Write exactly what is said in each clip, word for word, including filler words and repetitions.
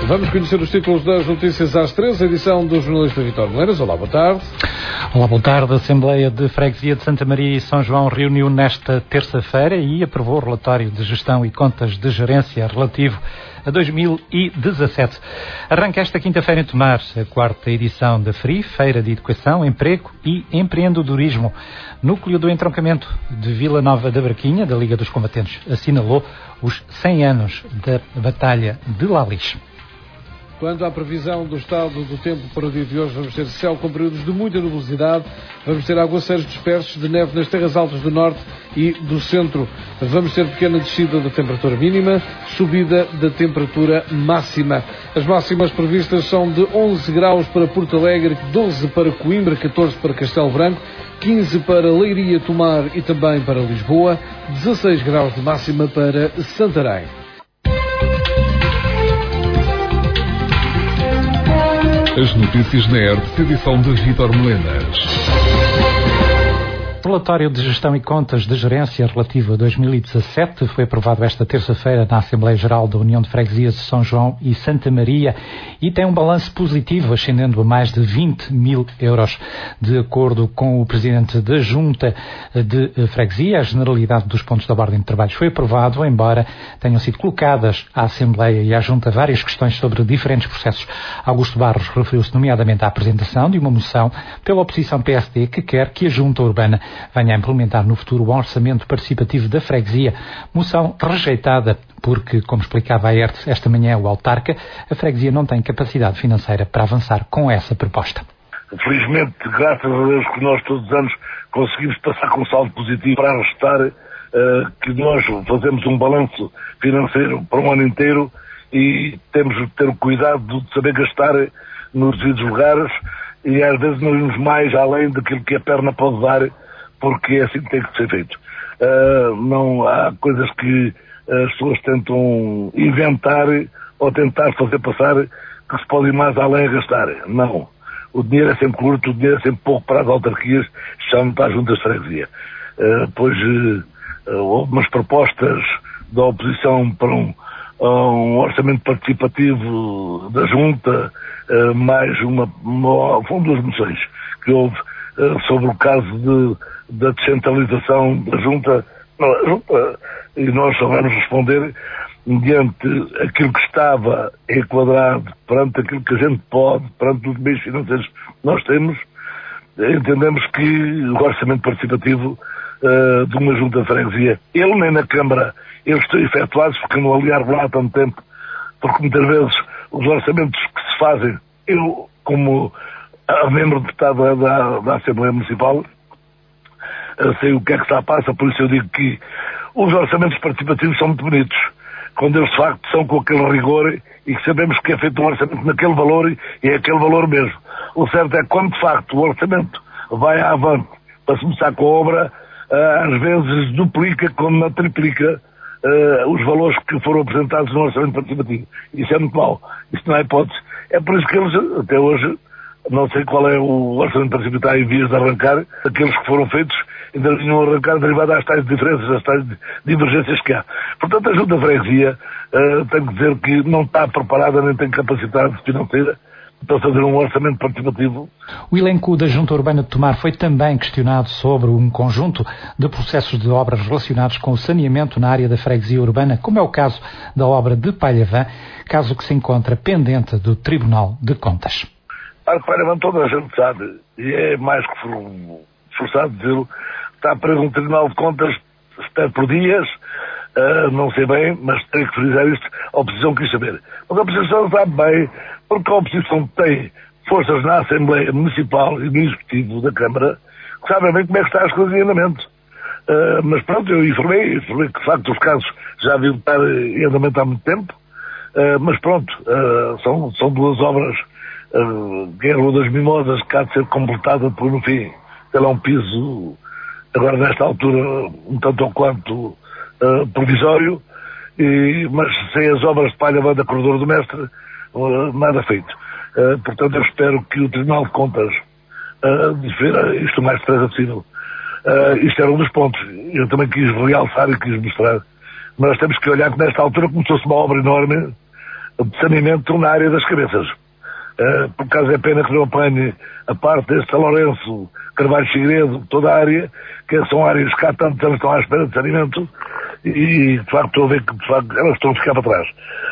Vamos conhecer os títulos das notícias às três, edição do jornalista Vítor Moreiras. Olá, boa tarde. Olá, boa tarde. A Assembleia de Freguesia de Santa Maria e São João reuniu nesta terça-feira e aprovou o relatório de gestão e contas de gerência relativo a dois mil e dezassete. Arranca esta quinta-feira em Tomar a quarta edição da F R I, Feira de Educação, Emprego e Empreendedorismo. Núcleo do Entroncamento de Vila Nova da Barquinha, da Liga dos Combatentes, assinalou os cem anos da Batalha de Lalis. Quanto à previsão do estado do tempo para o dia de hoje, vamos ter céu com períodos de muita nubosidade, vamos ter aguaceiros dispersos de neve nas terras altas do norte e do centro. Vamos ter pequena descida da temperatura mínima, subida da temperatura máxima. As máximas previstas são de onze graus para Porto Alegre, doze para Coimbra, catorze para Castelo Branco, quinze para Leiria, Tomar e também para Lisboa, dezasseis graus de máxima para Santarém. As notícias na R T, edição de Vítor Moreiras. O relatório de gestão e contas de gerência relativo a dois mil e dezassete foi aprovado esta terça-feira na Assembleia Geral da União de Freguesias de São João e Santa Maria e tem um balanço positivo, ascendendo a mais de vinte mil euros. De acordo com o Presidente da Junta de Freguesia, a generalidade dos pontos da ordem de trabalhos foi aprovado, embora tenham sido colocadas à Assembleia e à Junta várias questões sobre diferentes processos. Augusto Barros referiu-se nomeadamente à apresentação de uma moção pela oposição P S D que quer que a Junta Urbana venha a implementar no futuro o orçamento participativo da freguesia, moção rejeitada porque, como explicava a E R T esta manhã o autarca, a freguesia não tem capacidade financeira para avançar com essa proposta. Felizmente, graças a Deus que nós todos os anos conseguimos passar com um saldo positivo para restar uh, que nós fazemos um balanço financeiro para um ano inteiro e temos de ter o cuidado de saber gastar nos devidos lugares e às vezes não irmos mais além daquilo que a perna pode dar, porque é assim que tem que ser feito. Uh, não há coisas que as pessoas tentam inventar ou tentar fazer passar que se pode ir mais além a gastar. Não. O dinheiro é sempre curto, o dinheiro é sempre pouco para as autarquias, já não está junto às freguesia. Uh, pois uh, houve umas propostas da oposição para um, um orçamento participativo da junta, uh, mais uma, uma, foram duas moções que houve uh, sobre o caso de da descentralização da junta, não, a junta, e nós só vamos responder mediante aquilo que estava enquadrado perante aquilo que a gente pode, perante os meios financeiros que nós temos. Entendemos que o orçamento participativo uh, de uma junta de freguesia, ele nem na Câmara, eles estão efetuados porque não aliar lá há tanto tempo, porque muitas vezes os orçamentos que se fazem, eu como uh, membro deputado da, da, da Assembleia Municipal, eu sei o que é que está a passar, por isso eu digo que os orçamentos participativos são muito bonitos, quando eles de facto são com aquele rigor e que sabemos que é feito um orçamento naquele valor e é aquele valor mesmo. O certo é que quando de facto o orçamento vai avante para se começar com a obra, às vezes duplica, quando não triplica, os valores que foram apresentados no orçamento participativo. Isso é muito mau. Isso não é hipótese. É por isso que eles, até hoje, não sei qual é o orçamento participativo em vias de arrancar, aqueles que foram feitos ainda não arrancar derivado às tais diferenças, às tais divergências que há. Portanto, a Junta de Freguesia uh, tem que dizer que não está preparada nem tem capacidade financeira para fazer um orçamento participativo. O elenco da Junta Urbana de Tomar foi também questionado sobre um conjunto de processos de obras relacionados com o saneamento na área da freguesia urbana, como é o caso da obra de Palhavã, caso que se encontra pendente do Tribunal de Contas. A Palhavã toda a gente sabe, e é mais que forçado dizê-lo, está preso no Tribunal de Contas, espero por dias, uh, não sei bem, mas tenho que frisar isto, a oposição quis saber. Mas a oposição sabe bem, porque a oposição tem forças na Assembleia Municipal e no Executivo da Câmara, que sabem bem como é que está as coisas em andamento. Uh, mas pronto, eu informei, informei que de facto os casos já haviam de estar em andamento há muito tempo, uh, mas pronto, uh, são, são duas obras, uh, que é a Rua das Mimosas, que há de ser completada por, no fim, ela é um piso, agora nesta altura, um tanto ou quanto uh, provisório, e, mas sem as obras de Palhavã da Corredor do Mestre, uh, nada feito. Uh, portanto, eu espero que o Tribunal de Contas uh, defenda isto o mais depressa possível. Uh, isto era um dos pontos. Eu também quis realçar e quis mostrar. Mas temos que olhar que nesta altura começou-se uma obra enorme, de saneamento na área das cabeças. Uh, por acaso é pena que não apanhe a parte deste São Lourenço, Carvalho Figueiredo, toda a área, que são áreas que há tantos anos estão à espera de saneamento e, de facto, estou a ver que, de facto, elas estão a ficar para trás.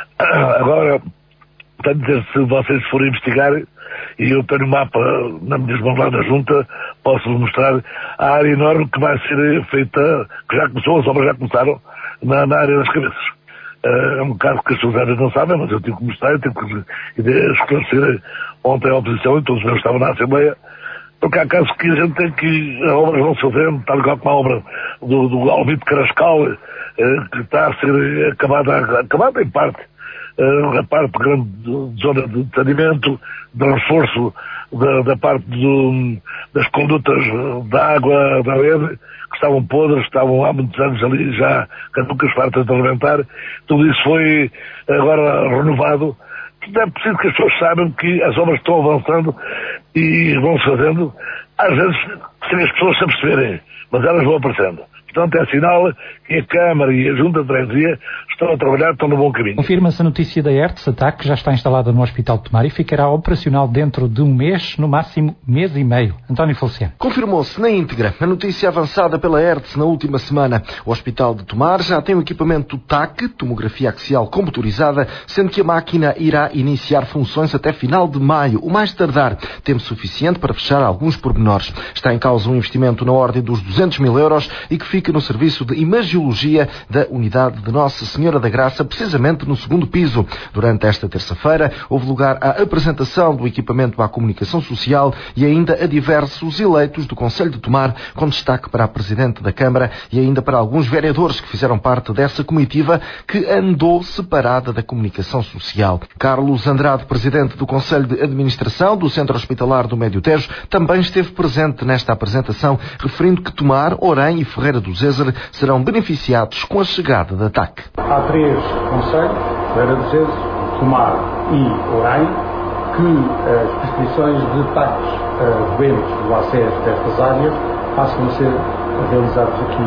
Uh, agora, tenho a dizer, se vocês forem investigar, e eu tenho o mapa nas minhas mãos lá na junta, posso-vos mostrar a área enorme que vai ser feita, que já começou, as obras já começaram, na, na área das cabeças. Uh, é um caso que as pessoas não sabem, mas eu tive que mostrar, eu tive que esclarecer ontem a oposição e todos os meus estavam na Assembleia, porque há casos que a gente tem que, as obras vão se fazendo, tal igual como a obra do, do Alvito Carrascal, uh, que está a ser acabada, acabada em parte, uh, a parte grande de zona de saneamento, de reforço da, da parte do, das condutas da água da rede, que estavam podres, estavam há muitos anos ali já caducas, fartas de alimentar. Tudo isso foi agora renovado. É preciso que as pessoas saibam que as obras estão avançando e vão-se fazendo, às vezes sem as pessoas se aperceberem, mas elas vão aparecendo. Portanto, é sinal que a Câmara e a Junta de Freguesia estão a trabalhar, estão no bom caminho. Confirma-se a notícia da Hertz, a T A C já está instalada no Hospital de Tomar e ficará operacional dentro de um mês, no máximo mês e meio. António Feliciano. Confirmou-se na íntegra a notícia avançada pela Hertz na última semana. O Hospital de Tomar já tem o equipamento T A C, tomografia axial computadorizada, sendo que a máquina irá iniciar funções até final de maio, o mais tardar. Tempo suficiente para fechar alguns pormenores. Está em causa um investimento na ordem dos duzentos mil euros e que fica no serviço de imagiologia da unidade de Nossa Senhora da Graça, precisamente no segundo piso. Durante esta terça-feira, houve lugar à apresentação do equipamento à comunicação social e ainda a diversos eleitos do Conselho de Tomar, com destaque para a Presidente da Câmara e ainda para alguns vereadores que fizeram parte dessa comitiva que andou separada da comunicação social. Carlos Andrade, Presidente do Conselho de Administração do Centro Hospitalar do Médio Tejo, também esteve presente nesta apresentação, referindo que Tomar, Orém e Ferreira do Zézer serão beneficiados com a chegada da T A C. Há três conselhos, Ferreira do Zézer, Tomar e Orém, que as prescrições de T A Cs uh, doentes do acesso destas áreas passam a ser realizados aqui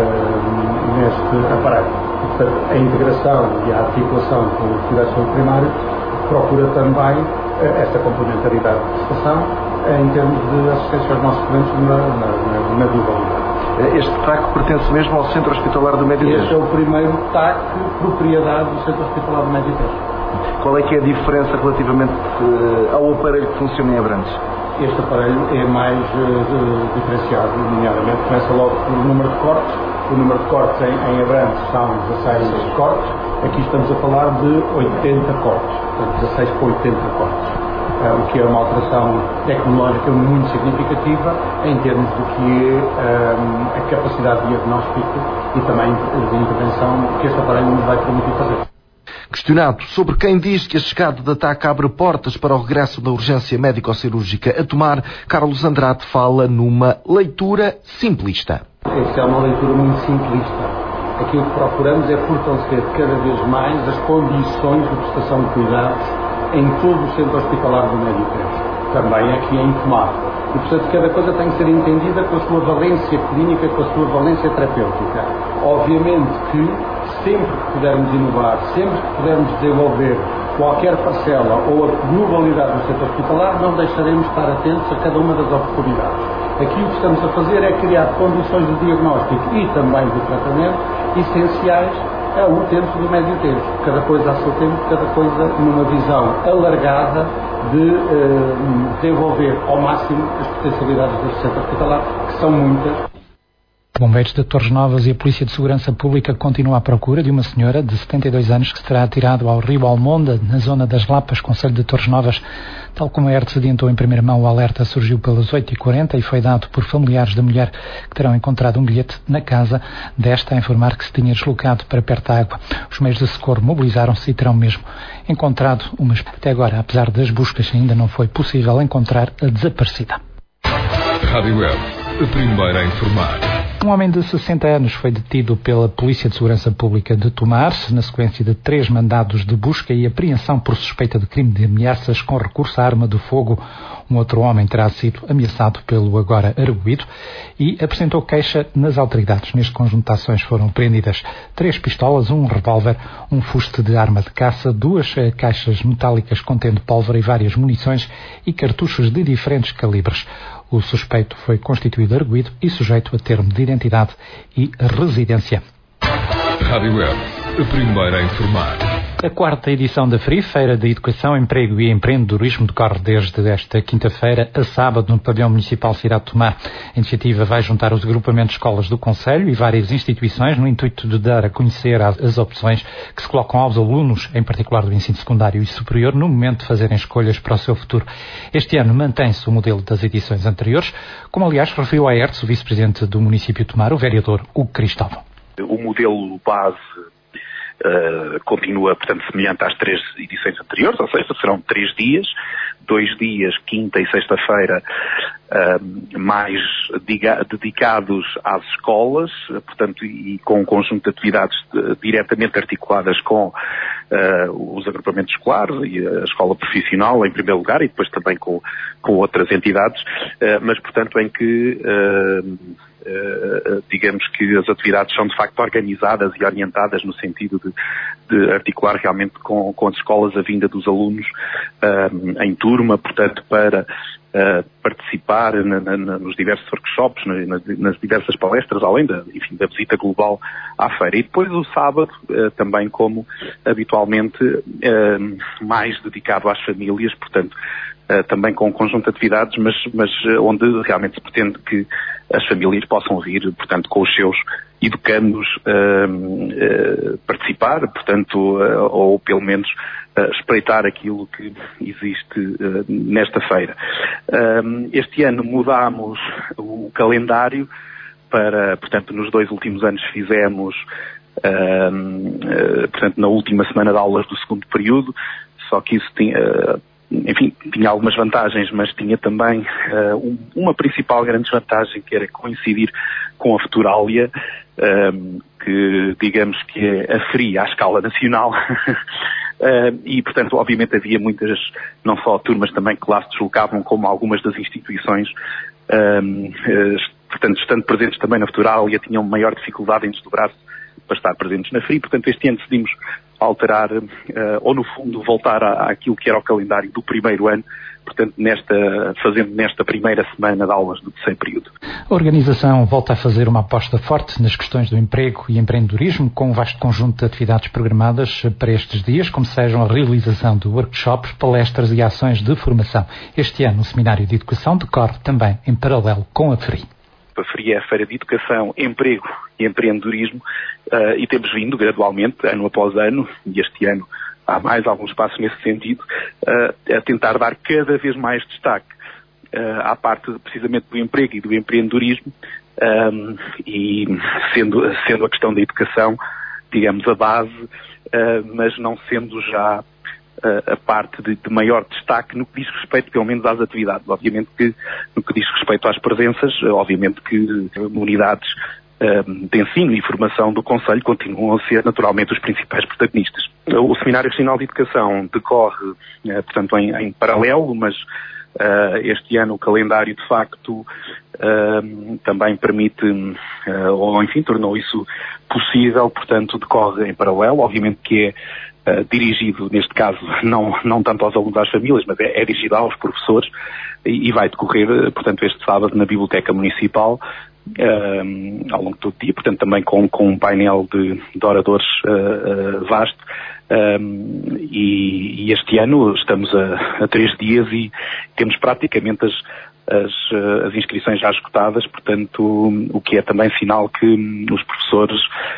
uh, neste aparelho. E, portanto, a integração e a articulação com os cuidados de saúde primários procura também uh, esta complementaridade de prestação em termos de assistência aos nossos clientes na, na, na, na globalidade. Este T A C pertence mesmo ao Centro Hospitalar do Médio Tejo? Este é o primeiro T A C propriedade do Centro Hospitalar do Médio Tejo. Qual é que é a diferença relativamente uh, ao aparelho que funciona em Abrantes? Este aparelho é mais uh, diferenciado, nomeadamente, começa logo pelo número de cortes. O número de cortes em, em Abrantes são dezasseis cortes. Aqui estamos a falar de oitenta cortes, portanto dezasseis para oitenta cortes. Uh, o que é uma alteração tecnológica muito significativa em termos do que é uh, a capacidade de diagnóstico e também de intervenção que este aparelho nos vai permitir fazer. Questionado sobre quem diz que a chegada da T A C abre portas para o regresso da urgência médico-cirúrgica a Tomar, Carlos Andrade fala numa leitura simplista. Esta é uma leitura muito simplista. Aquilo que procuramos é fortalecer cada vez mais as condições de prestação de cuidados em todo o centro hospitalar do Médio Tejo, também aqui em Tomar. E, portanto, cada coisa tem que ser entendida com a sua valência clínica, com a sua valência terapêutica. Obviamente que, sempre que pudermos inovar, sempre que pudermos desenvolver qualquer parcela ou a globalidade do centro hospitalar, não deixaremos de estar atentos a cada uma das oportunidades. Aqui o que estamos a fazer é criar condições de diagnóstico e também de tratamento essenciais ao tempo do Médio Tejo. Cada coisa a seu tempo, cada coisa numa visão alargada de eh, desenvolver ao máximo as potencialidades do centro hospitalar, que são muitas. Bombeiros de Torres Novas e a Polícia de Segurança Pública continuam à procura de uma senhora de setenta e dois anos que se terá atirado ao rio Almonda, na zona das Lapas, concelho de Torres Novas. Tal como a Hertz adiantou em primeira mão, o alerta surgiu pelas oito e quarenta e foi dado por familiares da mulher que terão encontrado um bilhete na casa desta a informar que se tinha deslocado para perto da água. Os meios de socorro mobilizaram-se e terão mesmo encontrado uma. Até agora, apesar das buscas, ainda não foi possível encontrar a desaparecida. Rádio Web, a primeira a informar. Um homem de sessenta anos foi detido pela Polícia de Segurança Pública de Tomar, na sequência de três mandados de busca e apreensão por suspeita de crime de ameaças com recurso à arma de fogo. Um outro homem terá sido ameaçado pelo agora arguido e apresentou queixa nas autoridades. Neste conjunto de ações foram apreendidas três pistolas, um revólver, um fuste de arma de caça, duas caixas metálicas contendo pólvora e várias munições e cartuchos de diferentes calibres. O suspeito foi constituído arguido e sujeito a termo de identidade e residência. Rádio Web, a primeira a informar. A quarta edição da F R I, Feira de Educação, Emprego e Empreendedorismo, decorre desde esta quinta-feira a sábado no Pavilhão Municipal Cidade de Tomar. A iniciativa vai juntar os agrupamentos de escolas do Concelho e várias instituições no intuito de dar a conhecer as opções que se colocam aos alunos, em particular do ensino secundário e superior, no momento de fazerem escolhas para o seu futuro. Este ano mantém-se o modelo das edições anteriores, como aliás referiu à E R T S o vice-presidente do município de Tomar, o vereador Hugo Cristóvão. O modelo base Uh, continua, portanto, semelhante às três edições anteriores, ou seja, serão três dias, dois dias, quinta e sexta-feira, uh, mais diga- dedicados às escolas, uh, portanto, e com um conjunto de atividades de, diretamente articuladas com uh, os agrupamentos escolares e a escola profissional, em primeiro lugar, e depois também com, com outras entidades, uh, mas, portanto, em que uh, Uh, digamos que as atividades são de facto organizadas e orientadas no sentido de, de articular realmente com, com as escolas a vinda dos alunos uh, em turma, portanto, para uh, participar na, na, nos diversos workshops, na, nas diversas palestras, além da, enfim, da visita global à feira. E depois o sábado, uh, também como habitualmente, uh, mais dedicado às famílias, portanto, Uh, também com um conjunto de atividades, mas, mas uh, onde realmente se pretende que as famílias possam vir, portanto, com os seus educandos uh, uh, participar, portanto, uh, ou pelo menos uh, espreitar aquilo que existe uh, nesta feira. Uh, este ano mudámos o calendário para, portanto, nos dois últimos anos fizemos, uh, uh, portanto, na última semana de aulas do segundo período, só que isso tinha... Uh, Enfim, tinha algumas vantagens, mas tinha também uh, um, uma principal grande vantagem, que era coincidir com a Futurália, uh, que digamos que é a F R I à escala nacional. uh, e, portanto, obviamente havia muitas, não só turmas também que lá se deslocavam, como algumas das instituições, uh, uh, portanto, estando presentes também na Futurália, tinham maior dificuldade em desdobrar-se para estar presentes na F R I. Portanto, este ano decidimos alterar, uh, ou no fundo voltar à, àquilo que era o calendário do primeiro ano, portanto, nesta, fazendo nesta primeira semana de aulas do terceiro período. A organização volta a fazer uma aposta forte nas questões do emprego e empreendedorismo, com um vasto conjunto de atividades programadas para estes dias, como sejam a realização de workshops, palestras e ações de formação. Este ano, o Seminário de Educação decorre também em paralelo com a F R I. A F R I é a Feira de Educação, Emprego e Empreendedorismo, uh, e temos vindo gradualmente, ano após ano, e este ano há mais alguns passos nesse sentido, uh, a tentar dar cada vez mais destaque uh, à parte precisamente do emprego e do empreendedorismo, um, e sendo, sendo a questão da educação, digamos, a base, uh, mas não sendo já a parte de, de maior destaque no que diz respeito, pelo menos, às atividades. Obviamente que, no que diz respeito às presenças, obviamente que unidades um, de ensino e formação do Concelho continuam a ser, naturalmente, os principais protagonistas. O Seminário Regional de Educação decorre, uh, portanto, em, em paralelo, mas uh, este ano o calendário, de facto, uh, também permite, uh, ou, enfim, tornou isso possível, portanto, decorre em paralelo. Obviamente que é Uh, dirigido, neste caso, não, não tanto aos alunos, às famílias, mas é, é dirigido aos professores, e, e vai decorrer, uh, portanto, este sábado na Biblioteca Municipal, uh, ao longo de todo o dia, portanto, também com, com um painel de, de oradores uh, uh, vasto, um, e, e este ano estamos a, a três dias e temos praticamente as, as, as inscrições já esgotadas, portanto, o que é também sinal que os professores,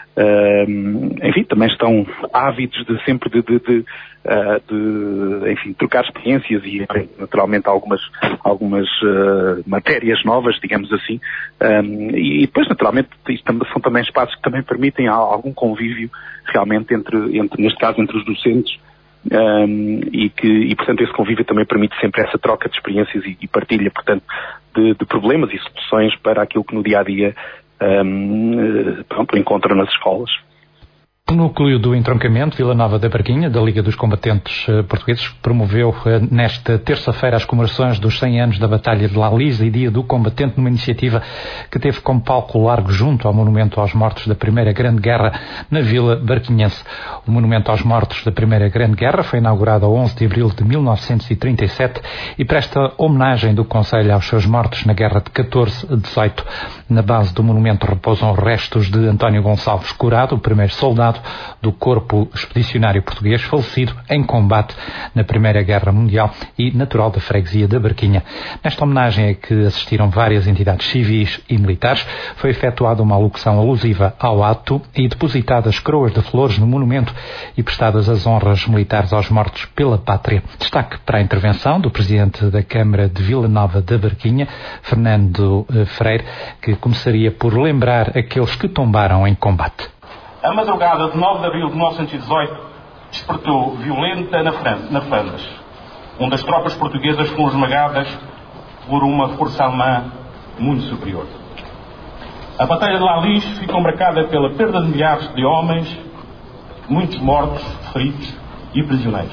Uh, enfim, também estão ávidos de sempre de, de, de, uh, de enfim, trocar experiências e, naturalmente, algumas, algumas uh, matérias novas, digamos assim, um, e, e depois, naturalmente, isto são também espaços que também permitem algum convívio, realmente, entre, entre neste caso, entre os docentes, um, e que, e, portanto, esse convívio também permite sempre essa troca de experiências e, e partilha, portanto, de, de problemas e soluções para aquilo que no dia-a-dia um, pronto, encontra nas escolas. O núcleo do entroncamento Vila Nova da Barquinha, da Liga dos Combatentes uh, Portugueses, promoveu uh, nesta terça-feira as comemorações dos cem anos da Batalha de Lalise e Dia do Combatente, numa iniciativa que teve como palco largo junto ao Monumento aos Mortos da Primeira Grande Guerra, na Vila Barquinhense. O Monumento aos Mortos da Primeira Grande Guerra foi inaugurado a onze de abril de mil novecentos e trinta e sete e presta homenagem do Conselho aos seus mortos na Guerra de catorze a dezoito. Na base do monumento repousam restos de António Gonçalves Curado, o primeiro soldado do Corpo Expedicionário Português, falecido em combate na Primeira Guerra Mundial e natural da freguesia da Barquinha. Nesta homenagem a que assistiram várias entidades civis e militares, foi efetuada uma alocução alusiva ao ato e depositadas coroas de flores no monumento e prestadas as honras militares aos mortos pela pátria. Destaque para a intervenção do Presidente da Câmara de Vila Nova da Barquinha, Fernando Freire, que começaria por lembrar aqueles que tombaram em combate. A madrugada de nove de abril de mil novecentos e dezoito despertou violenta na, Fran- na Flandres, onde as tropas portuguesas foram esmagadas por uma força alemã muito superior. A Batalha de Lalise ficou marcada pela perda de milhares de homens, muitos mortos, feridos e prisioneiros.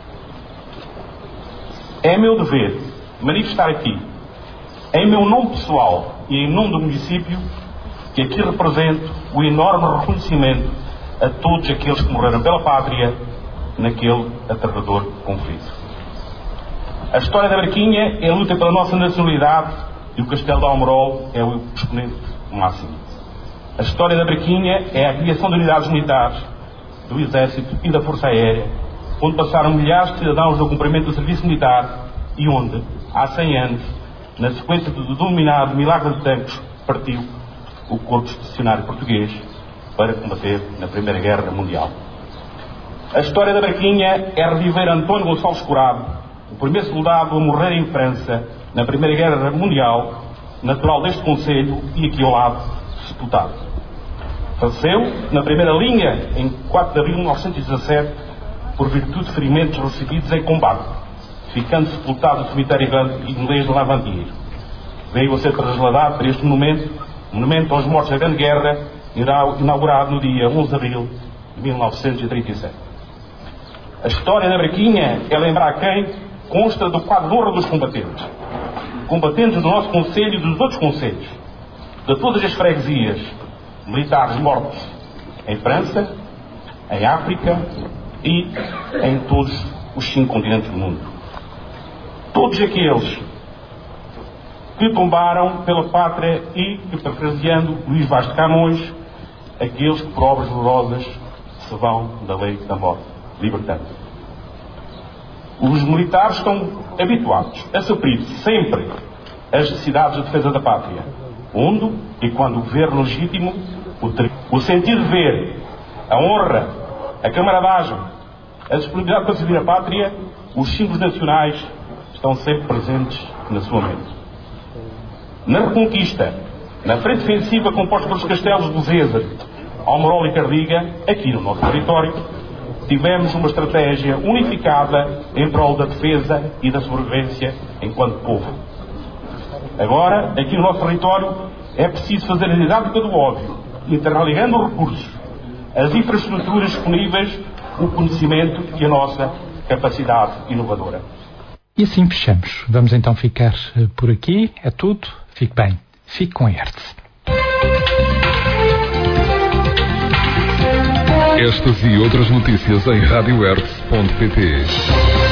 É meu dever manifestar aqui, em meu nome pessoal e em nome do município, que aqui represento o enorme reconhecimento a todos aqueles que morreram pela pátria naquele aterrador conflito. A história da Barquinha é a luta pela nossa nacionalidade e o Castelo de Almorol é o exponente máximo. A história da Barquinha é a criação de unidades militares, do Exército e da Força Aérea, onde passaram milhares de cidadãos no cumprimento do serviço militar e onde, há cem anos, na sequência do denominado Milagre de Tanques, partiu o Corpo Expedicionário Português para combater na Primeira Guerra Mundial. A história da Barquinha é reviver António Gonçalves Curado, o primeiro soldado a morrer em França na Primeira Guerra Mundial, natural deste concelho e aqui ao lado, sepultado. Faleceu na primeira linha em quatro de abril de mil novecentos e dezassete por virtude de ferimentos recebidos em combate, ficando sepultado no cemitério inglês de Lavandier. Veio a ser trasladado para este monumento, Monumento aos Mortos da Grande Guerra, inaugurado no dia onze de abril de mil novecentos e trinta e sete. A história da Barquinha é lembrar quem consta do quadro de honra dos combatentes. Combatentes do nosso concelho e dos outros concelhos, de todas as freguesias, militares mortos em França, em África e em todos os cinco continentes do mundo. Todos aqueles que tombaram pela pátria e, parafraseando Luís Vaz de Camões, aqueles que por obras dolorosas se vão da lei da morte, libertando. Os militares estão habituados a suprir sempre as necessidades de defesa da pátria, onde e quando o governo legítimo o, ter... o sentir de ver, a honra, a camaradagem, a disponibilidade para servir a pátria, os símbolos nacionais estão sempre presentes na sua mente. Na Reconquista, na frente defensiva composta pelos castelos de Bezesa, Almorol e Cardiga, aqui no nosso território, tivemos uma estratégia unificada em prol da defesa e da sobrevivência enquanto povo. Agora, aqui no nosso território, é preciso fazer a didática do óbvio, interligando os recursos, as infraestruturas disponíveis, o conhecimento e a nossa capacidade inovadora. E assim fechamos. Vamos então ficar por aqui. É tudo. Fique bem. Fique com a Hertz. Estas e outras notícias em rádio hertz ponto pt.